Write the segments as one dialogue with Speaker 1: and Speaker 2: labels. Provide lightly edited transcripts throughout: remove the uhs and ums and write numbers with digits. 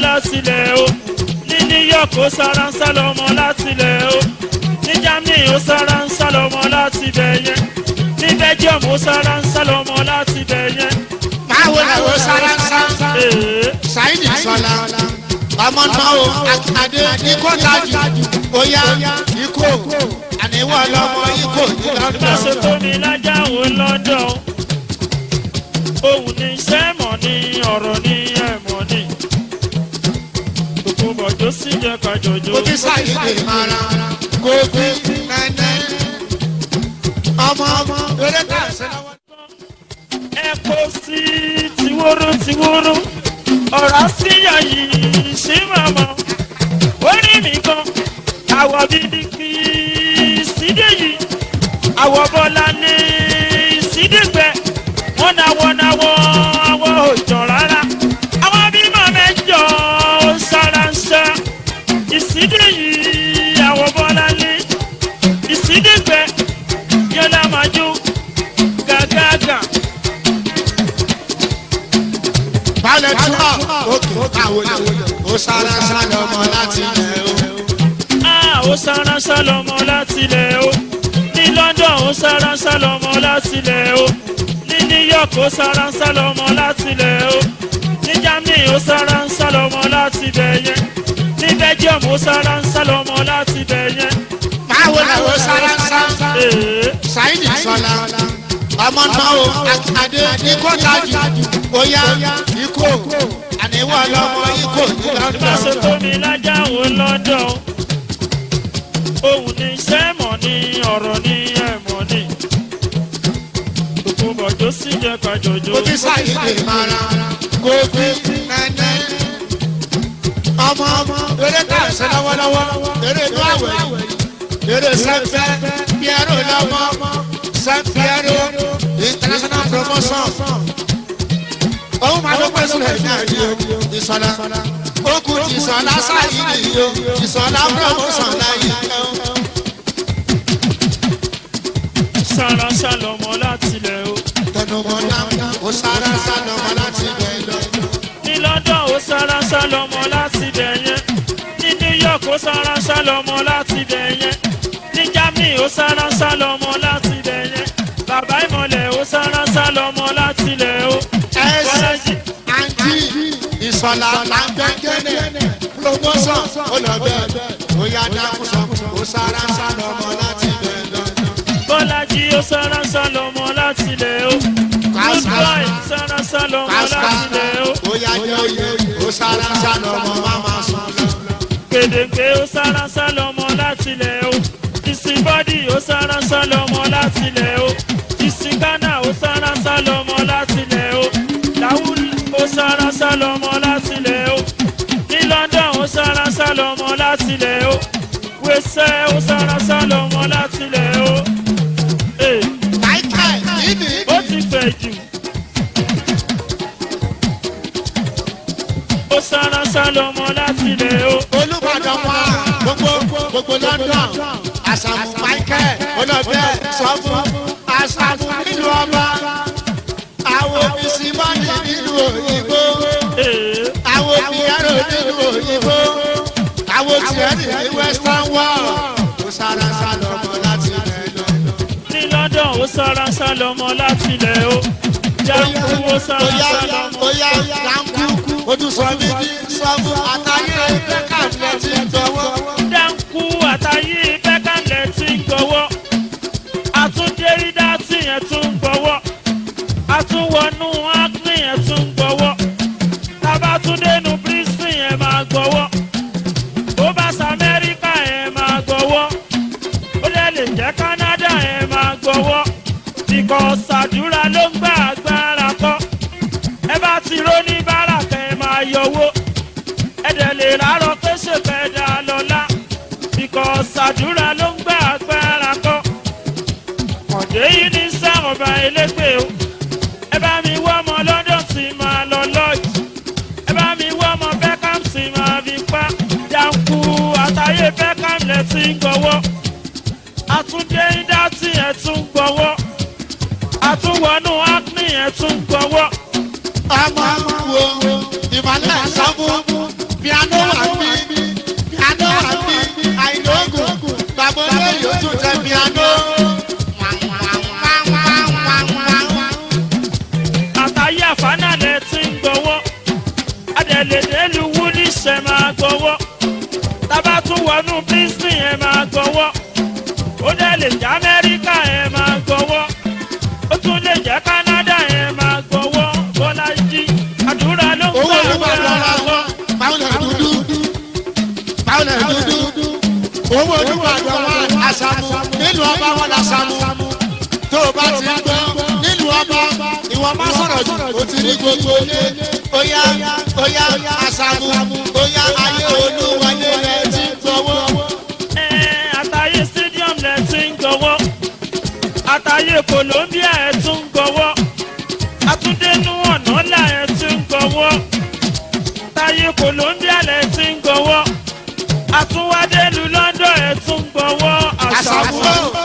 Speaker 1: láti ilẹ̀ o. Ní New York ó sára ń sá lọ́mọ láti ilẹ̀ o. Ní Germany ó sára ń sá lọ́mọ láti ibẹ̀ yẹn. Ní Belgium ó sára ń sá lọ́mọ láti ibẹ̀ yẹn.
Speaker 2: Báwo ni o sára ń sá? Ṣáìdì Sọlá. Ọmọ náà o, Adé ikó tajú. Bóyá ikó. Àníwọ̀ lọ́mọ ikó ní London.
Speaker 1: Ìbáṣe tó mi lájà wò London. Ohun ní iṣẹ́ mọ̀ ní ọ̀rọ̀ ní ẹ̀mọ́ ní. Gbogbo bọ̀jọ́ sí jẹ́ kájọjọ́.
Speaker 2: Mo ti ṣàyẹ̀dè mara. Kofi nẹ́nẹ́. Ọmọ eré tà ṣe lọ́wọ́.
Speaker 1: Ẹ kó sí tiwóró. Ọ̀rọ̀ síyà yìí sí màmá. Orí mi kan, àwọ̀ bíbí kì í sídé yìí. Àwọ̀ bọ́lá ní sídégbẹ́. Wọ́n náwọ́ àwọ̀ òjò rárá. Àwọn bímọ mẹ́jọ sáráńsá. Ìsídé yìí àwọ̀ bọ́lá ní ìsídégbẹ́. Yọlá màjú gàgàgà.
Speaker 2: Balẹ̀ túbọ̀ òkè àwòlẹ̀ ó sára sálọ ọmọ láti ilẹ̀ o.
Speaker 1: Ó sára sálọmọ láti ilẹ̀ o. Ní London ó sára sálọmọ láti ilẹ̀ o. Ní New York ó sára sálọmọ láti ilẹ̀ o. Ní Germany ó sára sálọmọ láti ibẹ̀ yẹn. Ní Belgium ó sára sálọmọ láti ibẹ̀ yẹn.
Speaker 2: Báwo ni o sára ń sá? Ṣáìdì Sọlá. Ọmọ náà o, Adé ikó tajú. Bóyá ikó. Àníwọ̀ lọ́mọ ikó ní
Speaker 1: Ìbáṣe
Speaker 2: London.
Speaker 1: tó mi lájà wò London. Ohun ní iṣẹ́ mọ̀ ní ọ̀rọ̀ ní ẹ̀mọ́ ní. Gbogbo bọ̀jọ́ sí jẹ́ kájọjọ́.
Speaker 2: Mo ti ṣàyẹ̀dè mara. Kofi nẹ́nẹ́. Ọmọ eré tà ṣe lọ́wọ́lọ́wọ́. Eré inú àwẹ̀ yìí. Eré sẹ́ńfẹ́. Piero lọ́mọ. Sẹ́ńpiero. International promotion. Òun máa ló pẹ́ sílẹ̀ ní àdìo. Ìsọ̀lá. Ó kú Ìsọ̀lá sáyìí nìyí o. Ìsọ̀lá promotion láyé.
Speaker 1: Sára sálọmọ láti ilẹ̀ o.
Speaker 2: Tẹnumọ́ náà ó sára sálọmọ láti ilẹ̀ lọ.
Speaker 1: Ní London ó sára sálọmọ láti ibẹ̀ yẹn. Ní New York ó sára sálọmọ láti ibẹ̀ yẹn. Ní Germany ó sára sálọmọ láti ibẹ̀ yẹn. Bàbá ìmọ̀lẹ̀ ó sára sálọmọ láti ilẹ̀ o.
Speaker 2: Ẹ̀sìn àǹtí Ìsọ̀lá làǹgbẹ́ngẹ́nẹ̀ promotion ó lọ bẹ́ẹ̀ ó yá dákú sọ ó sára sálọmọ láti ilẹ̀ lọ.
Speaker 1: Bọ́lájí ó sára sálọmọ láti ilẹ̀ o. Goodboy sára sálọmọ láti ilẹ̀ o.
Speaker 2: Ó yá jẹ́ oyè ó sára sálọmọ máma sùn lọ.
Speaker 1: Gbèdéke ó sára sálọmọ láti ilẹ̀ o. Ìsìnbọ́dì ó sára sálọmọ láti ilẹ̀ o. Ìsìnkánà ó sára sálọmọ láti ilẹ̀ o. Làwùl ó sára sálọmọ láti ilẹ̀ o. Ní London ó sára sálọmọ láti ilẹ̀ o. Wẹ́sẹ̀ ó sára sálọmọ láti ilẹ̀ o.
Speaker 2: Michael ìdí
Speaker 1: Ó ti fẹ̀ jù. Ó sára sálọmọ láti ilẹ̀ o.
Speaker 2: Olúbàdàn wà gbogbo London Àṣàmù Michael olóògbé sọ́fún Àṣàmù nílùú ọba àwọn bisimọ́nì nílùú òyìnbó àwọn piano nílùú òyìnbó àwọn tìrẹ́nì ní western world ó sára sálọmọ láti ilẹ̀ lọ.
Speaker 1: Ní London ó sára sálọmọ láti ilẹ̀ o. Jáǹkú ó sára sálọmọ.
Speaker 2: Ó yá Jáǹkú ojúsọ méjì sọ́fún àtàyè Beckham ti ń tọwọ́.
Speaker 1: Jáǹkú àtàyè Beckham ti ń gbọ́wọ́. Àtúndé rídá tí yẹn tún ń gbọ́wọ́. Àtúnwọnú Acne yẹn tún ń gbọ́wọ́. Tábàtúndénu Bristol yẹn máa gbọ́wọ́. Ó bá sa Amẹ́ríkà yẹn máa gbọ́wọ́. Ó lè jẹ́ Canada yẹn máa gbọ́wọ́. Because àdúrà ló ń gbà agbára kọ́. Ẹ bá ti ró ní báràkà ẹ máa yọwó. Ẹ dẹ̀ lè rárọ̀ pé ṣèfẹ́ dá lọ́lá. Because àdúrà ló ń gbà agbára kọ́. Kọ̀dé yìí ní sáwọn ọba elégbè o. Ẹ bá mi wọ́ ọmọ London tí máa lọ lọ́ọ̀jì. Ẹ bá mi wọ́ ọmọ Beckham tí máa fi pa. Jáǹkú àtàyè Beckham lẹ ti ń gbọ́wọ́. Àtúndé ìdá tí ẹ tún ń gbọ́wọ́. Àtúnwọnú Acne ẹ tún ń gbọ́wọ́.
Speaker 2: Ọmọ wo ìmọ̀lẹ̀ sọ́mú
Speaker 1: dẹ̀ lè délu wúlíṣẹ̀ máa gbọ́wọ́ tábà tún wọnú bísìn ẹ̀ máa gbọ́wọ́ ó dẹ̀ lè jẹ́ amẹ́ríkà ẹ̀ máa gbọ́wọ́ ó tún lè jẹ́ kánádà ẹ̀ máa gbọ́wọ́ bọ́lájí àdúrà ló ń gbà wọ́n.
Speaker 2: Paulẹ̀ dúdú owó olúwàdàn wa àṣàmù nínú ọba wọn làṣàmù tó o bá ti gbọ́ nínú ọba ìwọ má sọ̀rọ̀ jù ó ti rí gbogbo ilé óyá àṣàmù óyá ayé olúwalé rẹ̀ ti ń gbọ́wọ́.
Speaker 1: Àtàyè stadium lẹ̀ ti ń gbọ́wọ́ àtàyè Colombia ẹ̀ tún ń gbọ́wọ́ àtúndénú ọ̀nà là ẹ̀ ti ń gbọ́wọ́ àtàyè Colombia lẹ̀ ti ń gbọ́wọ́ àtúwádélu London ẹ̀ tún ń gbọ́wọ́ àṣàmù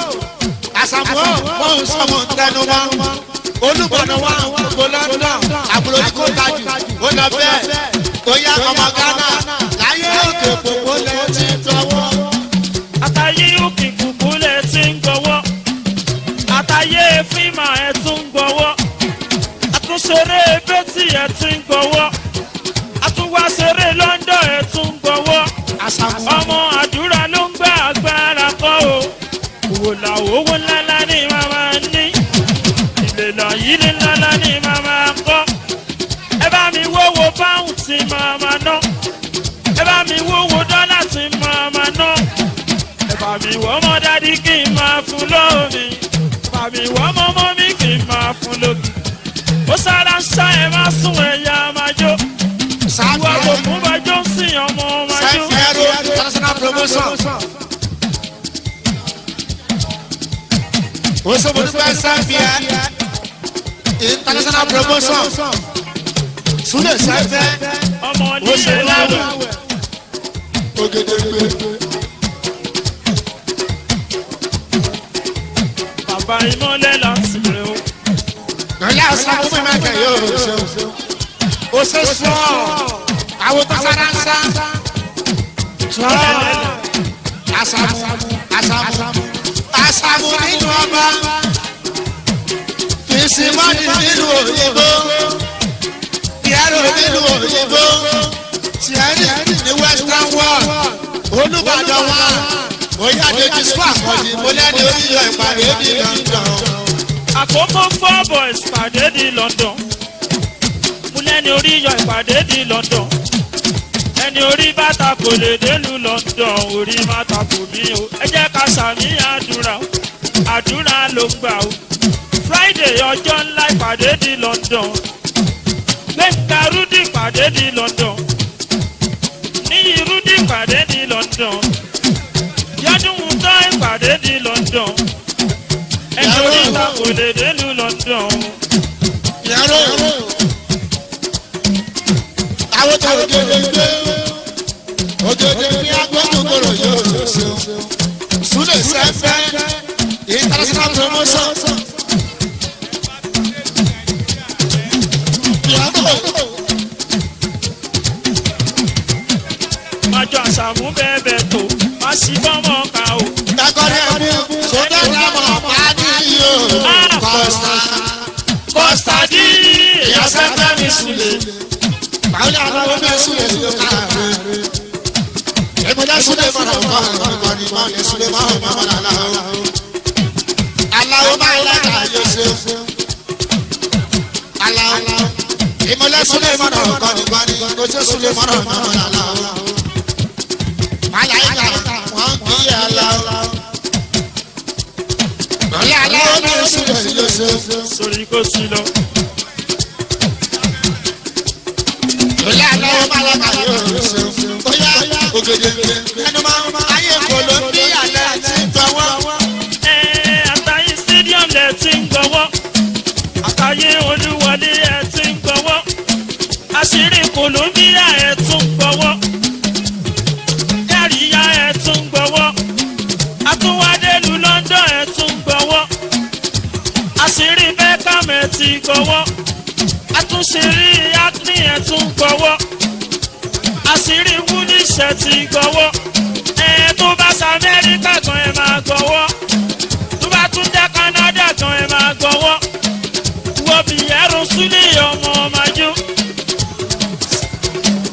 Speaker 2: wọ́n ń sọmọ tẹnu wa olùbọ̀nà wa gbogbo London àbúrò tí kò tajú ó lọ bẹ́ẹ̀ tó yá ọmọ Ghana láyé òkè gbogbo lẹ́ ti tọwọ́.
Speaker 1: àtàyè òkè gbogbo lẹ́ ti ń gbọ́wọ́ àtàyè fíìmà ẹ̀ tún ń gbọ́wọ́ àtúnṣeré bẹ́tì ẹ̀ tún ń gbọ́wọ́ àtúnwáṣeré London ẹ̀ tún ń gbọ́wọ́ ọmọ àdúrà ló ń gbà agbára kọ́ o owó làwọ̀ owó ńláńlá ní màmá ní ìlèlà yìí ní ńláńlá ní màmá kọ́ ẹ bá mi wówó pound tí màmá ná ẹ bá mi wówó dọ́là tí màmá ná ẹ bá mi wọ́ ọmọ dádì kí n máa fún lómi ẹ bá mi wọ́ ọmọ mọ́mí kí n máa fún lómi ó sára ń ṣá ẹ má sún ẹ̀yà máa jó ìwà gbogbo bá jó ń sìn ọmọ máa jó.
Speaker 2: Sẹ́fẹ̀rù international promotion. Oṣooṣù Sẹ́fẹ̀ international promotion. Súlẹ̀ Sẹ́fẹ̀
Speaker 1: ọmọ nílé láwẹ̀.
Speaker 2: Ògèdègbè.
Speaker 1: Bàbá ìmọ̀lẹ̀ láti rẹ̀ o.
Speaker 2: Ìyá ọ̀sán fún mi máa kẹ̀ yóò ṣe. Ó ṣe sọ àwọn tó sára ń sá. Àṣàmù nínú ọba ìsìnmọ́ni nínú òyìnbó Piero nínú òyìnbó Thierry ní Western world Olúbàdàn wa oyáde ti sọ àkọ́jì mo lẹ́ni oríyọ ìpàdé ní London.
Speaker 1: Àkókò 4 boys pàdé ní London mo lẹ́ni oríyọ ìpàdé ní London ẹni orí bàtà kò lè délùú London orí bàtà kò mí o ẹ jẹ́ ká sàmì àdúrà ló ń gbà o Friday ọjọ́ ńlá ìpàdé ní London Gbẹ̀ngà Rúdì ìpàdé ní London Níyì Rúdì ìpàdé ní London Yọdún tán ìpàdé ní London ẹni orí bàtà kò lè délùú London.
Speaker 2: Àwọn tó ògèdè ní agbẹ́jọ́gbọ̀rọ̀ yóò ṣe Súlẹ̀ Sẹ́fẹ̀ international promotion.
Speaker 1: Májọ àṣàmú bẹ́ẹ̀ tó má sí bọ́mọ̀ ká o.
Speaker 2: Dákọ́lé ẹ̀kú sódà dámọ̀ pàdé yóò Costa dí ìyá Sẹ́fẹ̀ mi Súlẹ̀. Báwo ni àwọn ọmọ bẹ́ẹ̀ Súlẹ̀ yóò kára rẹ̀? Ìmọ̀lá Súlẹ̀ mọ̀nà ọ̀gbọ̀n ni wọ́n lè Súlẹ̀ mọ̀ ọ̀gbọ̀n aláwọ̀. Aláwọ̀ máa ń láta yóò ṣe. Aláwọ̀ ìmọ̀lá Súlẹ̀ mọ̀nà ọ̀gbọ̀n ni wọ́n lè Súlẹ̀ mọ̀nà ọ̀gbọ̀n aláwọ̀. Màláìka wọ́n kì í aláwọ̀. Ìmọ̀lá aláwọ̀ máa ń Súlẹ̀ yóò ṣe.
Speaker 1: Sori kò sí lọ.
Speaker 2: Ìmọ̀lá aláwọ̀ máa láta yóò ṣe. Bóyá ògèdè ẹnu máa ayé Colombia lẹ́ ti tọwọ́.
Speaker 1: Àtàyè stadium lẹ̀ ti ń gbọ́wọ́ àtàyè Olúwọlé ẹ̀ ti ń gbọ́wọ́ àṣírí Colombia ẹ̀ tún gbọ́wọ́ Kẹ́ríyá ẹ̀ tún gbọ́wọ́ àtúwádélu London ẹ̀ tún gbọ́wọ́ àṣírí Beckham ẹ̀ ti gbọ́wọ́ àtúnṣírí Acne ẹ̀ tún gbọ́wọ́ àṣírí Wúníṣẹ̀ ti gbọ́wọ́ tó bá sa Amẹ́ríkà gan ẹ̀ máa gbọ́wọ́ tó bá tún dá Canada gan ẹ̀ máa gbọ́wọ́ wo Piero Súlẹ̀ ọmọ ọmọjú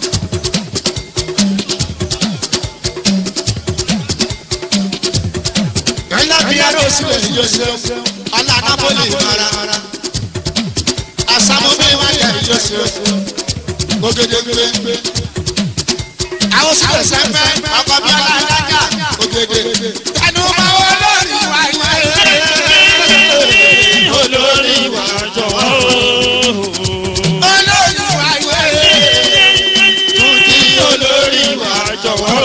Speaker 2: sílẹ̀ yóò ṣe alákàbọ̀lì mara àṣàmúbí wáyà yóò ṣe ògèdègbè àwọn sílẹ̀ sẹ́fẹ́ ọkọ̀ bí aláàdájà ògèdè ẹnu máa wọ lórí wáyà
Speaker 1: olórí wa jọ̀wọ́
Speaker 2: olórí wáyà
Speaker 1: olórí wa jọ̀wọ́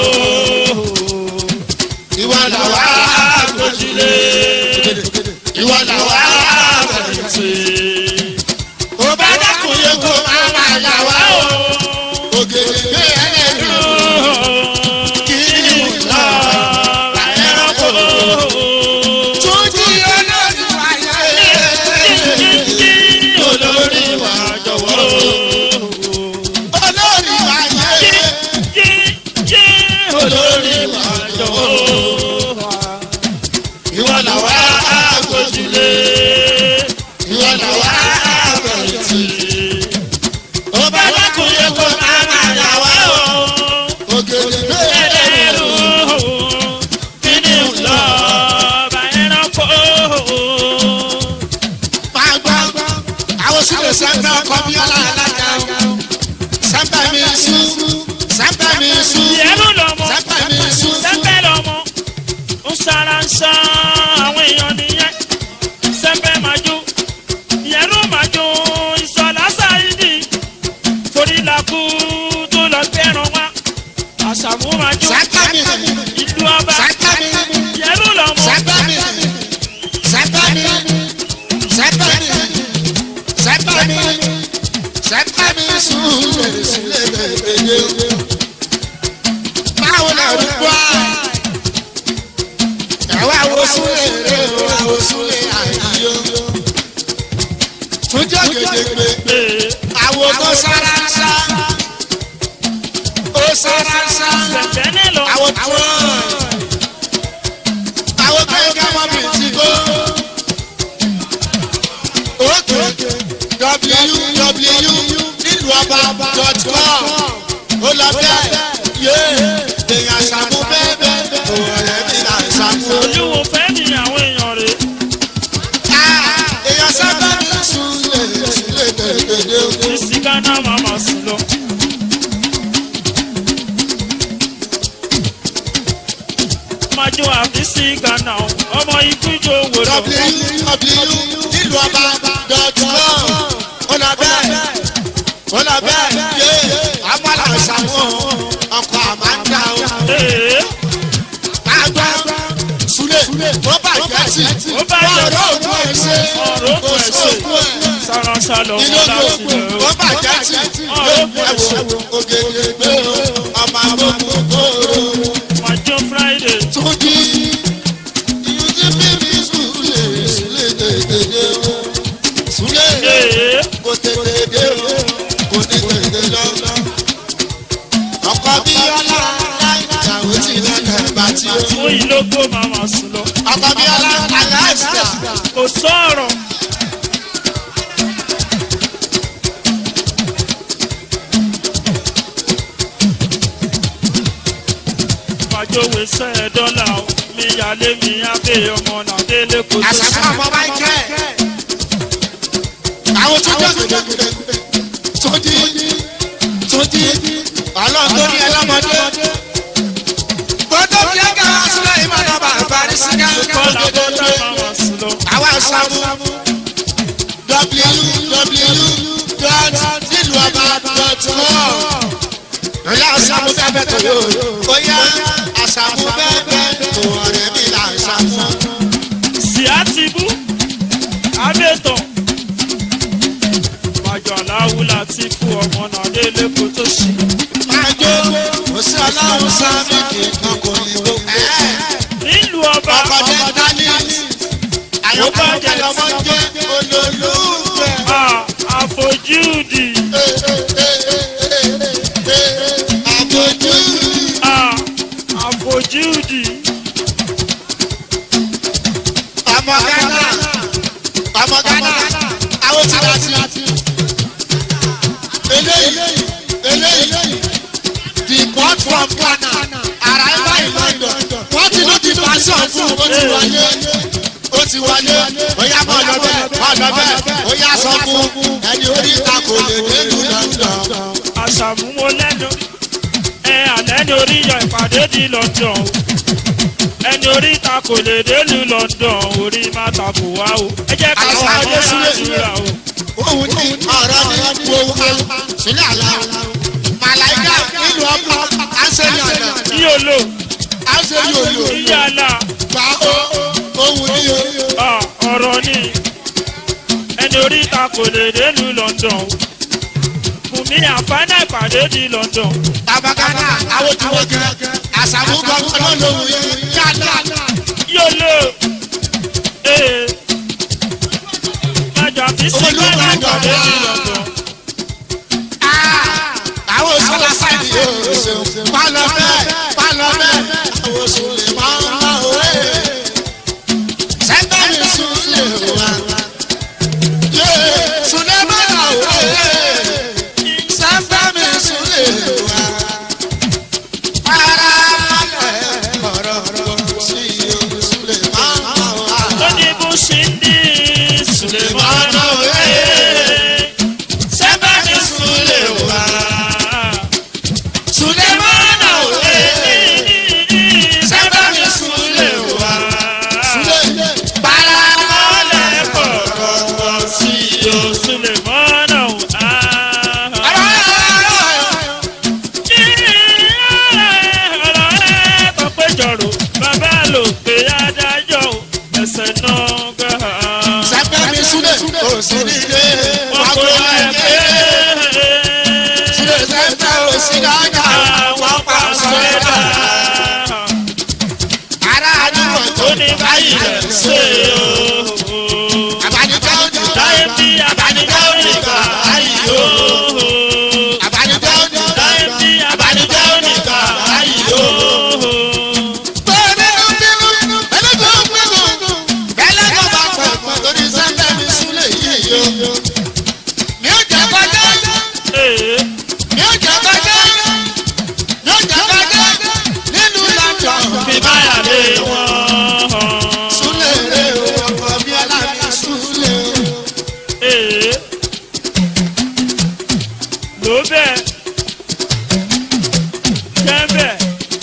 Speaker 2: ìwà làwà
Speaker 1: àgbójúlé
Speaker 2: ìwà làwà
Speaker 1: àgbẹ̀tì
Speaker 2: ó bá dákun yẹ kó máa máa yà wá o ògèdègbè ẹlẹ́rìí kí ni mo lọ bá ẹranko tún jí olórí wáyà
Speaker 1: olórí wa jọ̀wọ́
Speaker 2: olórí wáyà
Speaker 1: olórí wa jọ̀wọ́
Speaker 2: ìwà làwà
Speaker 1: àgbójúlé
Speaker 2: ìwà làwà àbẹ̀rẹ̀tì
Speaker 1: ó bá dákun yẹ kó máa máa yà wá o.
Speaker 2: ògèdègbè
Speaker 1: Ẹlẹ́rù kí ni ń lọ bá ẹranko?
Speaker 2: máa gbọ́ àwọn sílẹ̀ sẹ́ńpẹ́ ọkọ̀ bí aláàlájà sẹ́ńpẹ́ mi sú sẹ́ńpẹ́ mi sú
Speaker 1: Ìyẹ́rù lọ́mọ,
Speaker 2: sẹ́ńpẹ́ mi sú
Speaker 1: sẹ́ńpẹ́ lọ́mọ, ń sára ń sá àwọn èèyàn nìyẹn. Sẹ́ńpẹ́ máa jó, ìyẹ́rù máa jó, ìsọ̀lá sáyidì. Torí làkú tó lọ gbẹ́ràn wá. Àṣàmú máa jó,
Speaker 2: sẹ́ńpẹ́ mi
Speaker 1: ìlú ọba.
Speaker 2: sẹ́ńpẹ́ mi
Speaker 1: Ìyẹ́rù lọ́mọ,
Speaker 2: sẹ́ńpẹ́ mi sẹ́ńpẹ́ mi sẹ́ńpẹ́ mi sẹ́ńpẹ́ mi sẹ́ńpẹ́ mi sú sílẹ̀ gbẹ̀gbẹ̀ báwo lè rí gbọ́ ẹ̀wá wo súlẹ̀ rẹ̀ wo súlẹ̀ àyíyó tún jẹ́ gèdègbè àwo tó sára ń sá ó sára ń sá
Speaker 1: ṣẹ̀ṣẹ̀ nílò.
Speaker 2: àwo tó àwo tó yẹ ká mọ́ mi ti kó òkè www.nílùúọba.com ó lọ bẹ́ẹ̀ yé èèyàn ṣàmú bẹ́ẹ̀ bẹ́ẹ̀ ọ̀rẹ́ mi là ń ṣàmú.
Speaker 1: Olúwo fẹ́ mi àwọn èèyàn rè.
Speaker 2: èèyàn sábà ní súlẹ̀ sílẹ̀ tẹ̀lé
Speaker 1: Bísí Ghana màmá sí lọ. Májú àbísí Ghana ọmọ ikú jó wò lọ.
Speaker 2: www.nílùúọba.com ó lọ bẹ́ẹ̀ yé àmàlà ṣàmú ọkọ̀ àmàdá o.
Speaker 1: Ee,
Speaker 2: Àgbà Súlẹ̀ ó bàjẹ́ sí
Speaker 1: ó bàjẹ́ sí.
Speaker 2: ọ̀rọ̀ òkú ẹ̀ ṣe
Speaker 1: ọ̀rọ̀ òkú ẹ̀ ṣe. Sáránsá lọ
Speaker 2: inú
Speaker 1: wọn láti
Speaker 2: gbogbo
Speaker 1: lẹ̀
Speaker 2: ó
Speaker 1: o.
Speaker 2: bàjẹ́ sí ẹ̀wò ògèdè gbé o ọmọ àgbòkò kóró
Speaker 1: Májú Friday.
Speaker 2: tún jí ìyújí bíbí Súlẹ̀ sílẹ̀ tètè o Súlẹ̀
Speaker 1: Ee,
Speaker 2: kò tètè dé o kò ní tètè lọ ọkọ bí ọlá ìyàwó tí lọ́nà bá ti o.
Speaker 1: fún ìlógó màmá sí lọ.
Speaker 2: ọkọ bí ọlá aláìsíà
Speaker 1: Kò sọ̀rọ̀. Májú wẹ̀sẹ̀ dọ́là o. Mi yàlé mi abẹ́ ọmọ náà délé kò tó sí.
Speaker 2: àṣàkọ ọmọ bá jẹ àwọn tó jẹ gbẹdẹgbẹdẹ tó di ọlọ́run tó ní ẹlọ́mọdé gbọdọ̀ bí ẹgbẹ́ wa sílẹ̀ ìmọ̀nà bàbá rí sí ká
Speaker 1: Kọ́lá bọ́lá màmá sí lọ.
Speaker 2: àwa ṣàmú www.nílùúọba.com ìyá àṣàmú bẹ́ẹ̀ tó yóò ó yá àṣàmú bẹ́ẹ̀ tó ọ̀rẹ́ mi là ń ṣàmú.
Speaker 1: Sí àtibú, abẹ́tọ̀. Májọ aláwùlà ti fún ọmọ náà délé kò tó sí.
Speaker 2: Májò kò sí ọlọ́run sábì kìkan kò ní gbogbo.
Speaker 1: Nílùú ọba.
Speaker 2: Ọkọ̀ dẹ́ntálì àyọ̀kọ̀ ọ̀kẹ́lọ́mọ jẹ́ olólùfẹ́.
Speaker 1: Àfojúdi.
Speaker 2: Àbójú
Speaker 1: Àfojúdi.
Speaker 2: ọmọ Ghana àwọn tí wọ́n ti eléyìí deport from Ghana arrival in London wọ́n ti ní ti fashion fún owó tí wọ́n yé ti wọlé bóyá mọ̀ lọ bẹ́ẹ̀ bóyá sọ fún ẹni orí ìta kò lè dénú London.
Speaker 1: àṣàmú mo lẹ́nu àlẹ́ ní orí yọ ìpàdé di London o ẹni orí ìta kò lè dénú London orí má tàbò wá o ẹ jẹ́ ká wá dé àdúrà o.
Speaker 2: òun ní ọ̀rọ̀ ní gbowó sílẹ̀ àlá màláìka nílùú ọkọ̀ àṣeyàn náà.
Speaker 1: yóò lò
Speaker 2: àṣeyàn
Speaker 1: ìyàlá
Speaker 2: gbà ohun ní o.
Speaker 1: ọ̀rọ̀ ni ẹni orí ìta kò lè dénú London Bùnmi àǹfààní ìpàdé di London.
Speaker 2: bàbá kaná àwọn tí wọ́n kẹ́ àṣàmú gbọ́ngàn lóhùn yìí yàrá.
Speaker 1: yóò lò májà fi sí ìpàdé ìpàdé di London.
Speaker 2: àwọn òṣèlú sáìdì yóò ṣe pálọ̀ bẹ́ẹ̀ àwọn òṣèlú máa ń lọ òwe. sẹ́ńtẹ́rì sùnlẹ̀ wá sùnlẹ̀ máa lọ òwe. sẹ́ńtẹ́rì sùnlẹ̀ wá para lẹ̀ ọ̀rọ̀ sí sùnlẹ̀ máa ń lọ wá.
Speaker 1: ó ní bó ṣe ń di sùlẹ̀ máa ń lọ òwe. sẹ́ńtẹ́rì sùnlẹ̀ wá. sùlẹ̀ máa ń lọ òwe. sẹ́ńtẹ́rì sùnlẹ̀ wá. para lẹ̀ ọ̀rọ̀ sí sùlẹ̀ máa ń lọ òwe. bàbá lò pé adájọ́ ẹsẹ̀ náà gbà.
Speaker 2: sẹ́ńtẹ́rì sùnlẹ̀ kò sí nílé
Speaker 1: wọ́n kò lè pé
Speaker 2: sùnlẹ̀ sẹ́ńtẹ́rì ò sí dájà
Speaker 1: àwọn pàṣẹ dà.
Speaker 2: ará àdúgbò tó
Speaker 1: ó ní báyìí rẹ̀ ṣe o.
Speaker 2: àbánijọ́ òjò
Speaker 1: láyé bí abánijọ́ ò ní gbà báyìí o.
Speaker 2: àbánijọ́ òjò
Speaker 1: láyé bí abánijọ́ ò ní gbà báyìí o. Bí báyà lé wọn. Ló bẹ́ẹ̀ jẹ́ bẹ́ẹ̀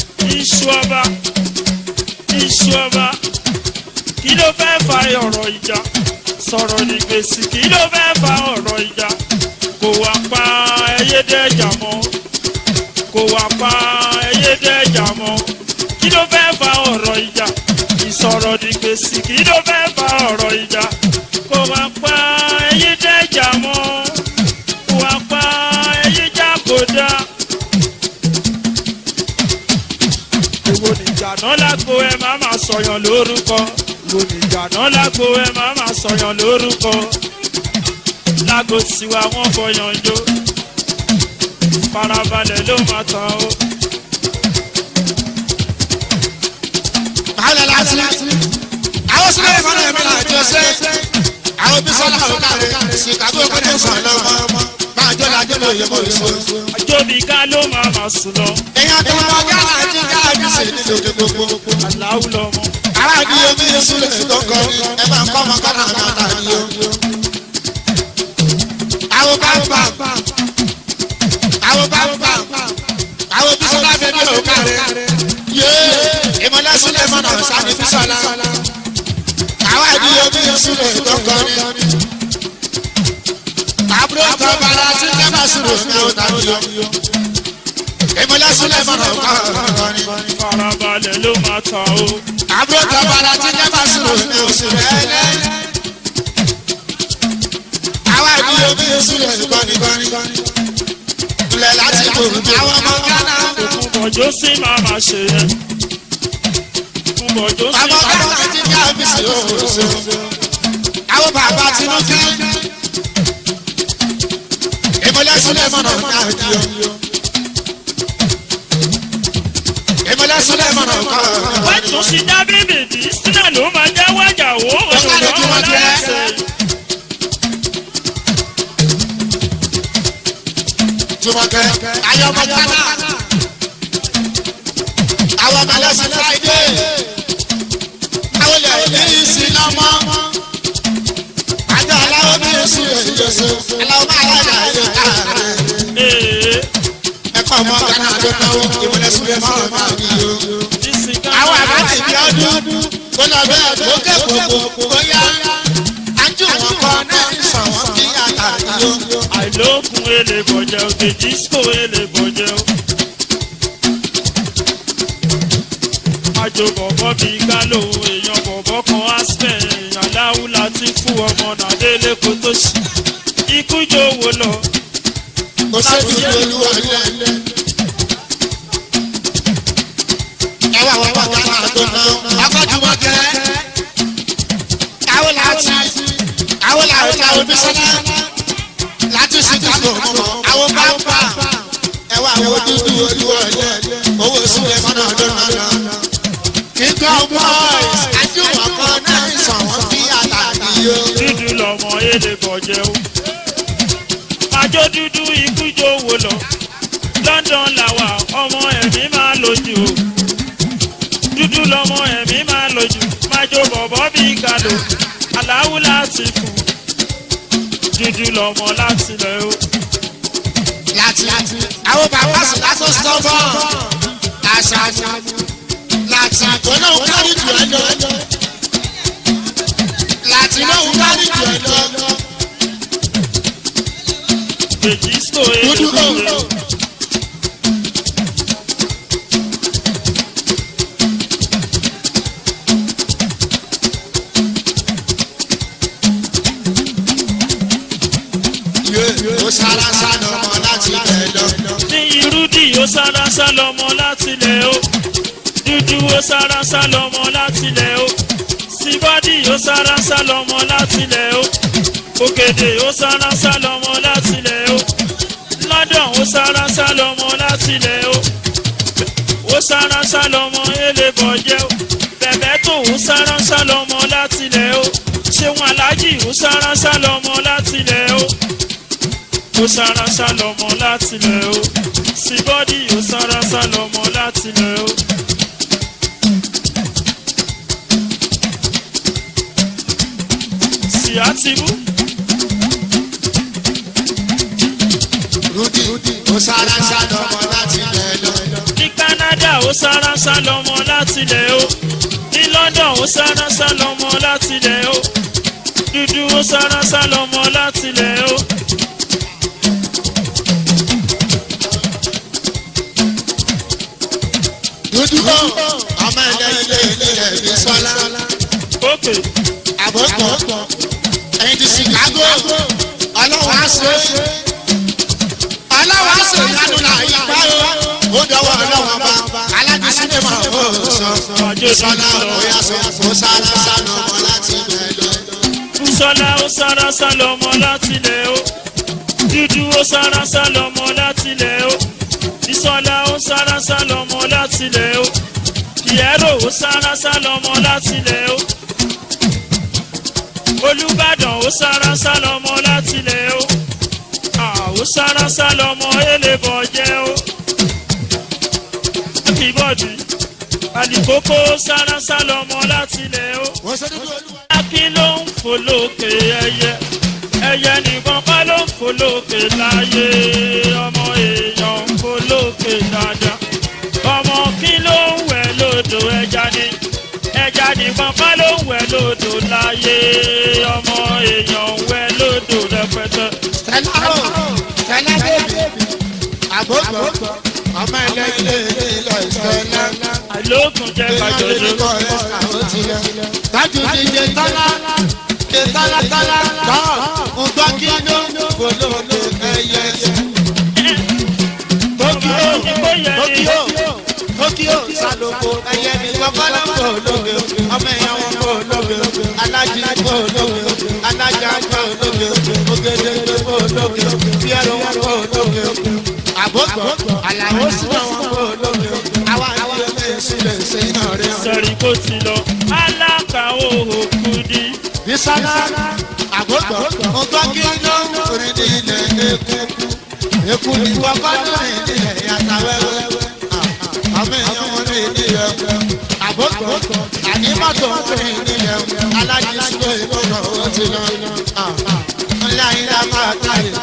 Speaker 1: iṣu ọba kí ló fẹ́ fa ọ̀rọ̀ ìjà sọ̀rọ̀ ní gbèsè kí ló fẹ́ fa ọ̀rọ̀ ìjà kò wá pa ẹyẹdẹ́jà mọ́ kò wá pa ẹyẹdẹ́jà mọ́ kí ló fẹ́ fa ọ̀rọ̀ ìjà ìsọ̀rọ̀ ní gbèsè kí ló fẹ́ fa ọ̀rọ̀ ìjà kò wá pa ẹyẹdẹ́jà mọ́ kò wá pa ẹyẹdẹ́jà kò dá. Èwo nìjà náà lágbo ẹ má má sọyàn lórúkọ. Èwo nìjà náà lágbo ẹ má má sọyàn lórúkọ. Lágbo tiwa wọ́n fọyàn jó. Farabalẹ̀ ló máa tán o.
Speaker 2: Báwo la sí? Àwọn sílẹ̀ ìfọ̀nà ẹ̀mí là jọ ṣe. Àwọn bí sọ́lá ò káre, Chicago kò ní sàn lọ́mọ. Máa jọ́ la jọ́ lóye mọ́ ìṣó.
Speaker 1: Àjọbí ká ló máa máa sùn lọ.
Speaker 2: Èèyàn tó mọ Gánà àti Gáàbí sì ní lòdì gbogbo.
Speaker 1: Àláwù lọmọ.
Speaker 2: Ará àdìyẹ bí Yéṣu lè tọkọ, ẹ máa ń kọ́ ọmọ Gánà àti àdìyẹ. Àwọn bàbá, àwọn bí sọ́lá fẹ́ bí ò káre. Ìmọ̀lẹ́ sílẹ̀ mọ̀nà sani bí sọ́lá. Àwọn àdìyẹ bí Yéṣu lè tọkọ ní. Àbúrò kan bára sí Jẹ́bà sùrù ní ọ̀tá yọ. Ìmọ̀lẹ́ sílẹ̀ mọ̀nà kọ́ ní.
Speaker 1: Farabalẹ̀ ló máa tán o.
Speaker 2: Àbúrò kan bára sí Jẹ́bà sùrù ní oṣù rẹ̀. Àwọn àdìyẹ bí Yéṣu lè kọ́ni. Ilẹ̀ láti kò àwọn ọmọ Gánà.
Speaker 1: Òkùnbọ̀jọ́ sí máa máa ṣe yẹn. Òkùnbọ̀jọ́ sí
Speaker 2: Àwọn
Speaker 1: máa
Speaker 2: Gánà
Speaker 1: máa
Speaker 2: ti Gáàbí sí oṣù. Àwọn bàbá Tinúkẹ́. Ìmọ̀lẹ́ sílẹ̀ mọ̀nà káàdìyọ. Ìmọ̀lẹ́ sílẹ̀ mọ̀nà káàdìyọ.
Speaker 1: wọ́n tún sí dábìbì tí sílẹ̀ ló máa jẹ́ wájà wó
Speaker 2: Ọ̀kadà kí wọ́n jẹ́. Jùmọ̀kẹ́ ayọ̀mọ̀ Gánà. Àwọn ọmọ ẹlẹ́sìn Friday. Àwọn ilẹ̀ ní ìsìn lọ́mọ. aláwọ̀ máa yára yóò káàárẹ̀. ẹ̀kọ́ ọmọ gánà ló náwó ìmọ̀lẹ̀ súnlẹ̀ máa máa bí o. àwọn àbájá ìbí ọdún kó lọ bẹ́ẹ̀ kó kẹ́kọ̀ọ́ kó yá. ájú wọn kọ náà ń sọ wọn kí àtàrí o.
Speaker 1: àìlókun èlé bọ̀jẹ̀ o the disco èlé bọ̀jẹ̀ o. àjò bọ̀bọ̀ bíi gálò èèyàn bọ̀bọ̀ kan aspen èèyàn láwùlà ti fún ọmọ nàdélé kó tó ṣì. ikú jò wò lọ.
Speaker 2: kò sẹ́ni olúwa lẹ́lẹ́. ẹ wá wọn wọ́n gánà tó ná akọ́júmọ́ kẹ́. àwọn làwọn bí sọ́nà láti chicago mọ́ àwọn bá ẹ wá àwọn dúdú olúwa lẹ́lẹ́. owó sílẹ̀ mọ́nà ọdún náà. kíkọ́ boys àjùmọ̀ kan náà ń sọ wọ́n bí àtàkì yó.
Speaker 1: dúdú lọmọ èlé bọ̀jẹ̀ o. àjò dúdú ikú jò wò lọ. London làwà ọmọ ẹ̀mí máa lójú o. dúdú lọmọ ẹ̀mí máa lójú. májò bọ̀bọ̀ bíi gàlò. aláwù láti fún. dúdú lọmọ láti lẹ̀ o.
Speaker 2: láti àwọn bàbá sì látó sọ́bọ̀ àṣà láti àtọ́nà kárí jù ẹ lọ. láti náà kárí jù ẹ lọ.
Speaker 1: the disco èlé bọ̀jẹ̀ o.
Speaker 2: ó sára sánà ọmọ láti bẹ̀ lọ.
Speaker 1: ní irúdì ó sára sálọmọ láti lẹ̀ o. dúdú ó sára sálọmọ láti lẹ̀ o. síbọ́dì ó sára sálọmọ láti lẹ̀ o. òkèdè ó sára sálọmọ láti lẹ̀ o. London ó sára sálọmọ láti lẹ̀ o. ó sára sálọmọ èlé bọ̀jẹ̀ o. bẹ̀bẹ̀ tó ó sára sálọmọ láti lẹ̀ o. ṣéun aláàjì ó sára sálọmọ láti lẹ̀ o. ó sára sálọmọ láti lẹ̀ o. síbọ́dì ó sára sálọmọ láti lẹ̀ o. síátìmú.
Speaker 2: rúdì ó sára sánà ọmọ láti bẹ̀ lọ.
Speaker 1: ní Canada ó sára sálọmọ láti lẹ̀ o. ní London ó sára sálọmọ láti lẹ̀ o. dúdú ó sára sálọmọ láti lẹ̀ o.
Speaker 2: dúdú ọmọ ilé ẹ̀mí sọ́lá.
Speaker 1: ókè
Speaker 2: àbọ̀kọ̀ ẹ̀yin ti Chicago ọlọ́wọ́ àṣẹ ìyanu náà yí pa ó dọwọ́ ọlọ́wọ́ bá aládìsílẹ̀ máa ó sọ sọlá òyà sọ ó sára sánà ọmọ láti bẹ̀ lọ.
Speaker 1: Bùsọ́lá ó sára sálọmọ láti lẹ̀ o. dúdú ó sára sálọmọ láti lẹ̀ o. Ìsọ̀lá ó sára sálọmọ láti lẹ̀ o. Piero ó sára sálọmọ láti lẹ̀ o. Olúbàdàn ó sára sálọmọ láti lẹ̀ o. ó sára sálọmọ èlé bọ̀jẹ̀ o. Everybody àlìkókó ó sára sálọmọ láti lẹ̀ o. kí ló ń fò lókè ẹyẹ ẹyẹ nìkan kọ́ ló ń fò lókè láyé ọmọ èèyàn ń fò lókè dáadáa ọmọ kí ló ń wẹ̀ lódò ẹja nìkan kọ́ ló ń wẹ̀ lódò láyé ọmọ èèyàn ń wẹ̀ lódò rẹpẹtẹ.
Speaker 2: Fẹlá bèbí àbókò ọmọ ilé ìfẹ́lá.
Speaker 1: àlókùn jẹ́ kájọjọ.
Speaker 2: tájú ti jẹ tọ́lá tọ́lá nǹkan kí ló polówó ẹyẹ. Tókíò sálòkò ẹyẹ ní kọ́kọ́lá polówó ọmọ ẹ̀yà wọn polówó alájí polówó alájà polówó ògèdè polówó fíẹ́rù wọn polówó àbókò àlàó sílẹ̀ wọn polówó àwa ilé sílẹ̀ sí iná rẹ̀.
Speaker 1: sọ̀rí kó ti lọ alákàwọ́ òkú di.
Speaker 2: Bísọ́lá àbókò nǹkan kí ló rìn ní ilẹ̀ èkú ní kọ́kọ́ lórí ilẹ̀ yàtà wẹ́wẹ́ àmì èèyàn wọn ní ilẹ̀ àbókò ànímọ́tò rìn nílẹ̀ alájí sílẹ̀ ìbọ̀dọ̀ ó ti lọ ńlá ìlà máa tàlẹ̀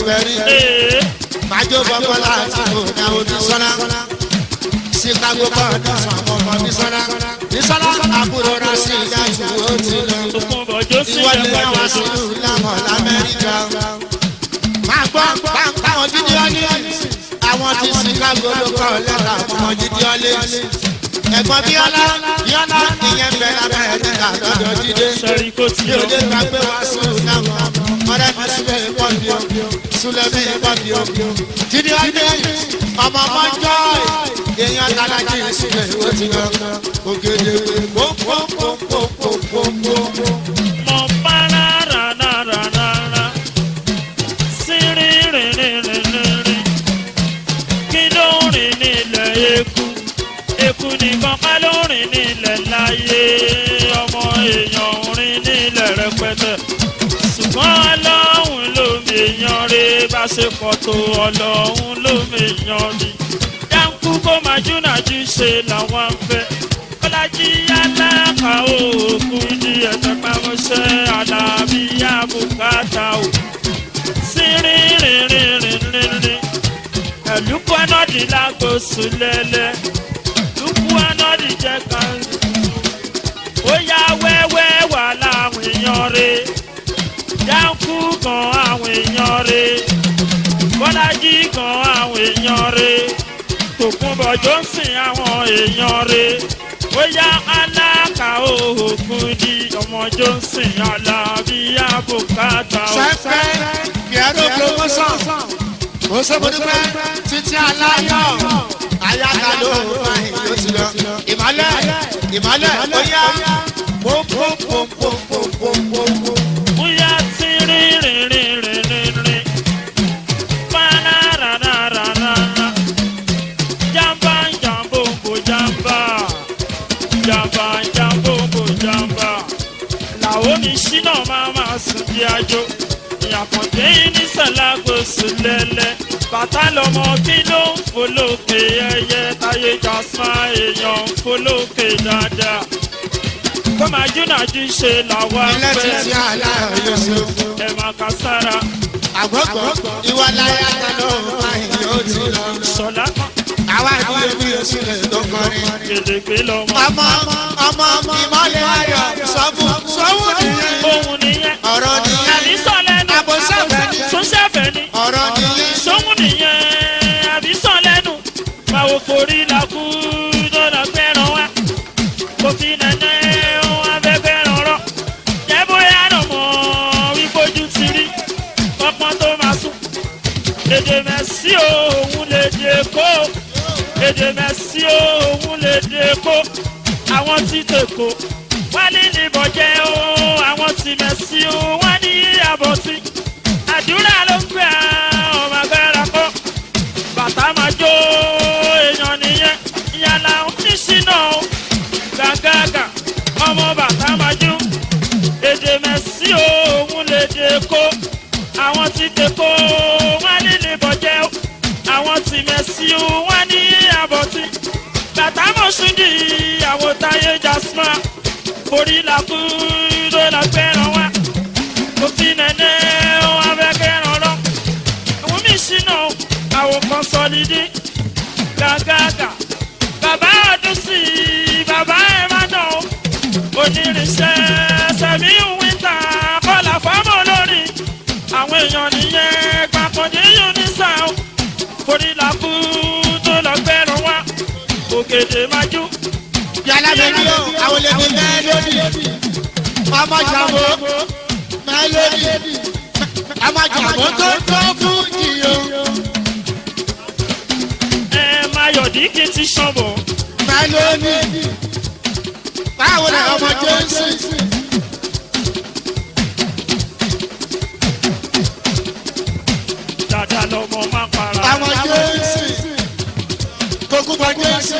Speaker 2: fẹ́rí. májò bọ́bọ́ láti kò ní àwọn oníṣọ́lá. Chicago bọ́ọ̀dù sọ̀mọ́ ọmọ bísọ́lá. bísọ́lá àbúrò rà sí ìdájú ó ti lọ. ìwọlé àwọn sínú lámọ̀ lamẹ́ríkà. máa gbọ́ báwọn jíjí ọ́lé. àwọn ti Chicago ló kọ́ lẹ́tà àwọn jíjí ọ́lé. ẹ̀gbọ́n bíọ́lá ìyẹn bẹ̀rẹ̀ amẹ́ríkà lọ́dọ̀ jíde. yóò dé gbàgbé wá sùn láwọn ọ̀rẹ́ mi sílẹ̀ pọ̀bí o sílẹ̀ mi pọ̀bí o. jíde ọ́lé ọmọ mọ́jọ́ èèyàn tàlájì sílẹ̀ ìwé ti lọ. ògèdè pòpòpòpòpòpò.
Speaker 1: mo bá rárá sí rírìn kí ló ń rìn nílẹ̀ eku nìkan ká ló ń rìn nílẹ̀ láyé ọmọ èèyàn ń rìn nílẹ̀ rẹpẹtẹ ṣùgbọ́n ọlọ́run ló mèèyàn rè bá ṣe pọ̀ tó ọlọ́run ló mèèyàn rí dáńkú kó máa júnàjú ṣe làwọn ń fẹ́ bọ́lájí aláka òògùn ní ẹ̀sẹ̀ pàmòṣẹ́ àlàbíyá bùkátà ò sí rírìn ẹ̀lúkú anọ́dì lágbóṣù lẹ́lẹ́ lúkú anọ́dì jẹ́ kan ó yá wẹ́wẹ́ wà láwọn èèyàn rẹ̀ dáńkú kan àwọn èèyàn rẹ̀ bọ́lájí kan àwọn èèyàn rẹ̀ tòkunbọ̀ Johnson àwọn èèyàn rẹ̀ ó yá aláka òògùn di ọmọ Johnson alábíyá bùkátà ó.
Speaker 2: sẹ́fẹ́ yẹ̀rọ promotion ó sọ́kùnrin títí aláyọ̀ ayáta ló máa ń yóò ti lọ. ìmọ̀lẹ̀ ó yá pòpòpòpòpòpò.
Speaker 1: ó yá tí rírìn pánárárárárá jàmbá jàmbóǹbò jàmbá jàmbóǹbò jàmbá làwọn mi ṣínà máa sùn di àjò ìyàkọ̀dé ní sàlágòsù lẹ́lẹ́ bàtà lọmọ kí ló ń folókè ẹyẹ táyé jásán èèyàn ń folókè dáadáa kó máa júnàjú ṣe làwọn
Speaker 2: ilé títí aláyọ̀ yóò ṣe fún.
Speaker 1: ẹ̀ máa kà sára.
Speaker 2: àgbọ̀gbọ̀ ìwà láyà tẹ̀lé máa ń yóò ti lọ.
Speaker 1: sọlá kan.
Speaker 2: àwa ìdílé bí o sílẹ̀ tó kọrin.
Speaker 1: gèdègbè lọmọ.
Speaker 2: ọmọ ìmọ̀lẹ̀ ayọ̀ sọ́wọ́ nìyẹn.
Speaker 1: ohun nìyẹn.
Speaker 2: ọ̀rọ̀ nìyẹn.
Speaker 1: àbí sọ̀lẹ́nu.
Speaker 2: àbòsẹ̀fẹ̀ ni.
Speaker 1: sọ́sẹ̀fẹ̀ ni.
Speaker 2: ọ̀rọ̀ nìyẹn.
Speaker 1: sóhun nìyẹn. àbí sọ̀lẹ́nu. báwo forí la kú tó lọ fẹ́ràn wa. kò fi nẹ̀nẹ́ ohun afẹ́fẹ́ rọ̀rọ̀. jẹ́ bóyá lọ mọ̀ wípójú ti rí. ọpọ́n tó máa sùn. èdè mẹ́sì òun lè dé kó. èdè mẹ́sì òun lè dé kó. àwọn tí tèkó wọ́n ní níbọ̀jẹ́ o àwọn tí mẹ́sì o wọ́n ní àbọ̀tí àdúrà ló ń gbé ọmọ agbára kọ́ bàtà máa jó èèyàn nìyẹn ìyá làwọn ní sínú gàgàgà ọmọ bàtà máa jó èdè mẹ́sì o òun lè dé kó àwọn tí tèkó wọ́n ní níbọ̀jẹ́ o àwọn tí mẹ́sì o wọ́n ní àbọ̀tí bàtà mọ̀sùn di àwọn táyé jasma orí la kú ló la fẹ́ràn wá òfin nẹ̀nẹ́ wọn abẹ́ kẹ́ràn lọ àwọn mi ṣìnà àwọn kan sọlídì gàgàgà bàbá ọdún sí bàbá ẹ̀ má dán o onírinṣẹ́ sẹ̀mí wíńtà kọ́là fámọ́ lórí àwọn èèyàn nìyẹn gbàkànjẹ́ unisa orí la kú tó lọ fẹ́ràn wá òkèdè májú.
Speaker 2: yàrá bẹ̀rẹ̀ o àwọn olè ní mẹ́lódì ọmọ jàmbó mẹ́lódì ọmọ jàmbó tó fún jìyó.
Speaker 1: Mayọ̀dí kì í ti ṣọ́bọ̀.
Speaker 2: mẹ́lódì báwo ni ọmọ jésù.
Speaker 1: Dàda lọmọ máa para.
Speaker 2: àwọn jésù kókó bá jésù.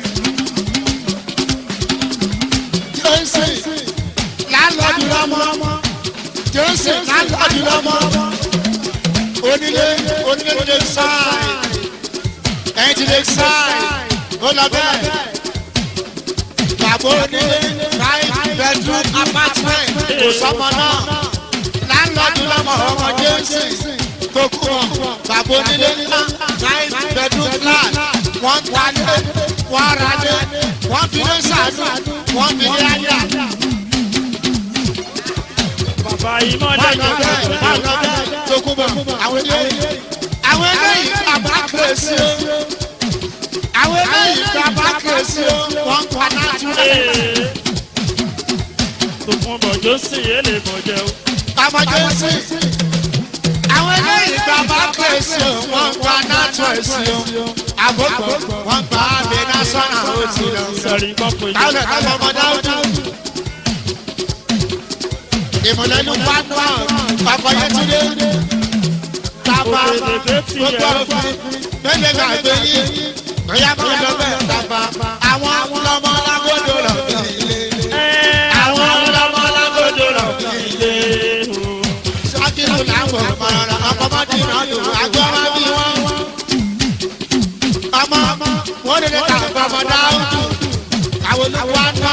Speaker 2: jésù lálọ́dún lọ́mọ jésù lálọ́dún lọ́mọ onílé lè sáì ẹ̀yìn ti lè sáì ó lọ bẹ́ẹ̀ bàbá onílé 5 bedroom apartment kò sọmọ náà lálọ́dún lọ́mọ ọmọ jésù tó kú wọn bàbá onílé ńlá 9 bedroom flat wọ́n talé wọ́n ralé wọ́n fi lé sàánú wọ́n fi lé ayé.
Speaker 1: bàbá ìmọ̀lẹ́
Speaker 2: tó kú wọn àwọn eléyìí bàbá kérésì o àwọn eléyìí bàbá kérésì o wọ́n pa náà tún lé.
Speaker 1: tòkun bọ̀jọ́ sí èlé bọ̀jẹ́ o.
Speaker 2: bàbá jẹ́sí àwọn eléyìí bàbá kérésì o wọ́n pa náà tún ẹ̀sìn o àbọ̀kọ̀ wọ́n pa àbẹ̀ náà sọ́nà ó ti lọ.
Speaker 1: sọ̀rí kọ́pọ̀ yìí.
Speaker 2: káwọn ẹ̀ka ọmọdé ọdún ìmọ̀lẹ́nu pátá bàbá yẹtúndé tàbá gbogbo òfin mẹ́lẹ̀ gbàgbé yìí lọ́yà máa lọ bẹ́ẹ̀ tàbá àwọn ọlọ́mọ lágbódò lọ ilé.
Speaker 1: àwọn ọlọ́mọ lágbódò lọ ilé.
Speaker 2: sákìlù làwọn ọmọlára ọmọdé náà lò agbára bí wọ́n. ọmọ wọn lè ta ọmọ dáhùn àwọn olùkọ́ náà.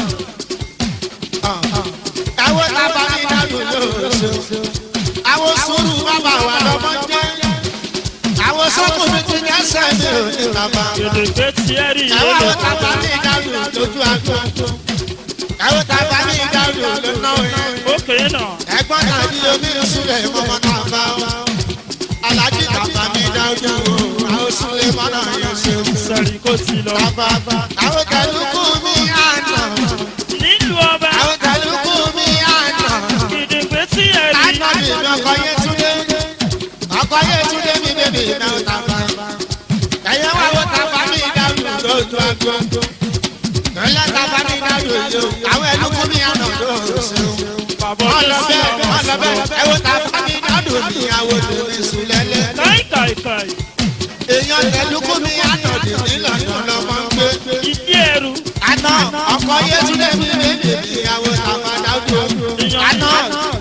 Speaker 2: àwọn tábà ní dáhùn lóṣù. àwọn sùúrù bàbá wà lọ́mọ jẹ́. àwọn sọ́kùnrin ti ní ẹsẹ̀ mi ò ní bàbá.
Speaker 1: Gèdègbé tí ẹ rí yé lè
Speaker 2: àwọn tábà ní dáhùn lójú àgbà. àwọn tábà ní dáhùn lónà yẹn.
Speaker 1: ókè náà.
Speaker 2: ẹ̀gbọ́n náà ní omi ìsúlẹ̀ mọ́mọ́ náà bá wa. alájí tábà ní dáhùn o. àwọn súlẹ̀ mọ́nà yẹn ṣe.
Speaker 1: sọ̀rí kó ti lọ.
Speaker 2: bàbá àwọn kẹlùkù mi àná.
Speaker 1: nílùú ọba.
Speaker 2: àwọn kẹlùkù mi àná.
Speaker 1: Gèdègbé tí ẹ rí.
Speaker 2: àná mi ní ọkọ yẹn túndé. ọkọ yẹn túndé mi bèbè náà tàbá. ẹ̀yẹ wà wọ́n tàbá mi dáhùn lójú àgbo. ẹ̀yẹ tàbá mi dáhùn yìí o. àwọn ẹlùkù mi àná lóṣù.
Speaker 1: bàbá
Speaker 2: ọlọ́bẹ̀ ẹ̀wọ̀ tàbá mi dáhùn ní àwọn òdòdó ìsúlẹ̀lẹ̀.
Speaker 1: káìkàìkàì.
Speaker 2: èèyàn tẹlukú mi àná dì nílànà lọ́mọ gbé.
Speaker 1: ìdí ẹrù.
Speaker 2: àná ọkọ yétúndé mi bèbè ìyàwó tàbá dáhùn. àná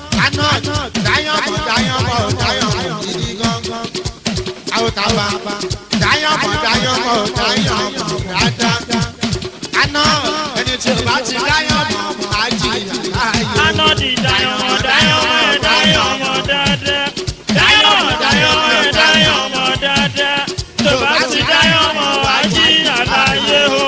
Speaker 2: dáyọ̀mọ̀ gidi gángan. àwọn tàbá dáyọ̀mọ̀ dáadáa. àná ẹni tí o bá ti dáyọ̀mọ̀ àjìyà láàyè.
Speaker 1: àná di dáyọ̀mọ̀ dáadáa. dáyọ̀mọ̀ dáadáa. tó bá ti dáyọ̀mọ̀ wájí àlàyé o.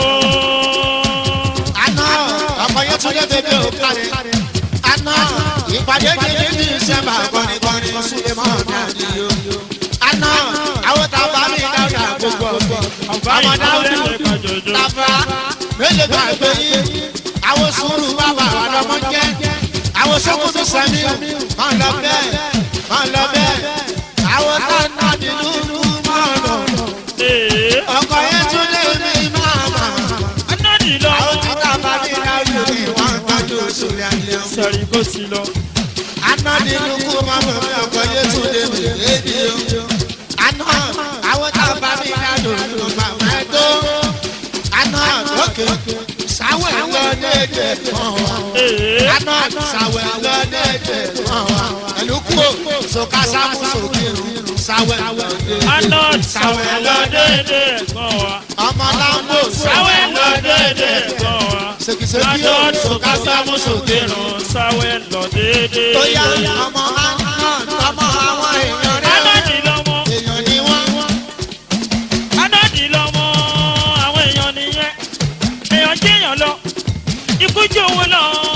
Speaker 2: àná ọkọ yétúndé bèbè ò kárẹ̀. àná ìpàdé kejì ní ìṣẹ́mbà gbọ̀nìgbọ̀nì sílẹ̀ mọ́ náà ni o. àná àwọn tàbá mi dáadáa gbogbo ọmọ dáadáa tàbá mélòó gbàgbé yìí. àwọn sùúrù bàbá wà lọ́mọ jẹ́. àwọn sọ́kùnrin sẹ́mi máa lọ bẹ́ẹ̀. àwọn tàná nínú mọ́ọ̀nà. ọkọ̀ yẹn tún lé mi máa mà. àwọn tí tàbá mi dáadáa ni wọ́n ń tọ́jú oṣù rẹ̀ àlẹ́ o.
Speaker 1: sọ̀rí kó ti lọ.
Speaker 2: àná nínú kú mọ́mọ́ mi ọkọ̀ yẹn tún lé mi lédi o. àná àwọn tàbá mi dáadáa ni wọ́n máa máa tó. àná lókè sáwẹ̀ lọ dédé mọ́ wa. àná sáwẹ̀ lọ dédé mọ́ wa. ẹ̀lú kú o sọ̀kásámú sòkèrò sáwẹ̀ lọ dédé.
Speaker 1: àná sáwẹ̀ lọ dédé mọ́ wa.
Speaker 2: ọmọ lambo
Speaker 1: sáwẹ̀ lọ dédé mọ́ wa.
Speaker 2: sèkìsèkì o
Speaker 1: àná sọ̀kásámú sòkèrò sáwẹ̀ lọ dédé.
Speaker 2: tó yá ọmọ ọmọ àwọn èèyàn rẹ̀.
Speaker 1: àná di lọ́mọ.
Speaker 2: èèyàn ni wọ́n.
Speaker 1: àná di lọ́mọ àwọn èèyàn nìyẹn. èèyàn jẹ́yàn lọ ikú jẹ́ owó lọ.